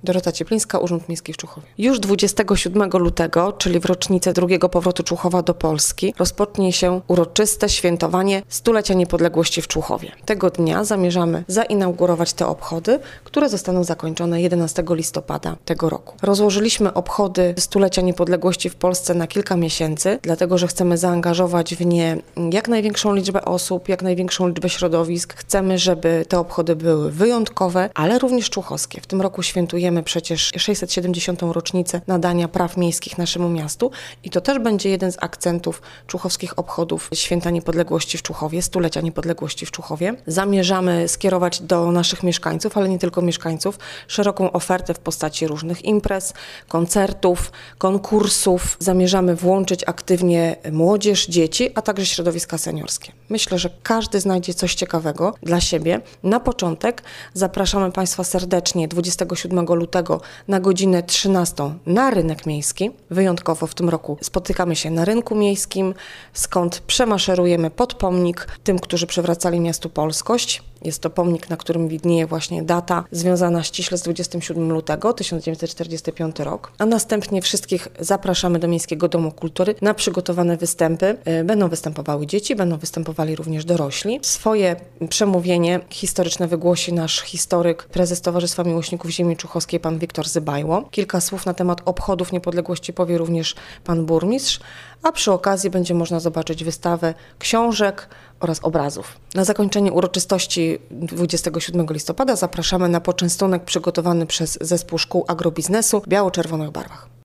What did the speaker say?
Dorota Cieplińska, Urząd Miejski w Człuchowie. Już 27 lutego, czyli w rocznicę drugiego powrotu Człuchowa do Polski, rozpocznie się uroczyste świętowanie stulecia niepodległości w Człuchowie. Tego dnia zamierzamy zainaugurować te obchody, które zostaną zakończone 11 listopada tego roku. Rozłożyliśmy obchody stulecia niepodległości w Polsce na kilka miesięcy, dlatego że chcemy zaangażować w nie jak największą liczbę osób, jak największą liczbę środowisk. Chcemy, żeby te obchody były wyjątkowe, ale również człuchowskie. W tym roku świętujemy przecież 670. rocznicę nadania praw miejskich naszemu miastu i to też będzie jeden z akcentów człuchowskich obchodów Święta Niepodległości w Człuchowie, stulecia niepodległości w Człuchowie. Zamierzamy skierować do naszych mieszkańców, ale nie tylko mieszkańców, szeroką ofertę w postaci różnych imprez, koncertów, konkursów. Zamierzamy włączyć aktywnie młodzież, dzieci, a także środowiska seniorskie. Myślę, że każdy znajdzie coś ciekawego dla siebie. Na początek zapraszamy Państwa serdecznie 27 lutego na godzinę 13 na rynek miejski. Wyjątkowo w tym roku spotykamy się na rynku miejskim, skąd przemaszerujemy pod pomnik tym, którzy przywracali miastu polskość. Jest to pomnik, na którym widnieje właśnie data związana ściśle z 27 lutego 1945 rok. A następnie wszystkich zapraszamy do Miejskiego Domu Kultury na przygotowane występy. Będą występowały dzieci, będą występowali również dorośli. Swoje przemówienie historyczne wygłosi nasz historyk, prezes Towarzystwa Miłośników Ziemi Człuchowskiej, pan Wiktor Zybajło. Kilka słów na temat obchodów niepodległości powie również pan burmistrz, a przy okazji będzie można zobaczyć wystawę książek oraz obrazów. Na zakończenie uroczystości 27 listopada zapraszamy na poczęstunek przygotowany przez Zespół Szkół Agrobiznesu w biało-czerwonych barwach.